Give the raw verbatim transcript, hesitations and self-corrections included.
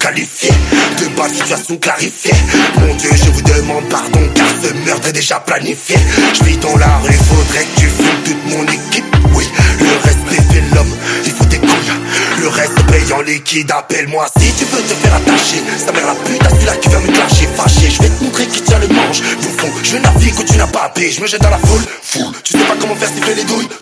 qualifié de bas de situation clarifiée. Mon Dieu, je vous demande pardon car ce meurtre est déjà planifié. Je vis dans la rue, faudrait que tu filmes toute mon équipe. Oui, le respect fait l'homme, il faut des couilles. Le reste paye en liquide, appelle-moi si tu veux te faire attacher. Sa mère la pute, à celui-là qui va me clasher. Fâché, je vais te montrer qui tient le manche. Bouffon, je navigue où tu n'as pas appris. Je me jette dans la foule, fou. Tu sais pas comment faire siffler les douilles.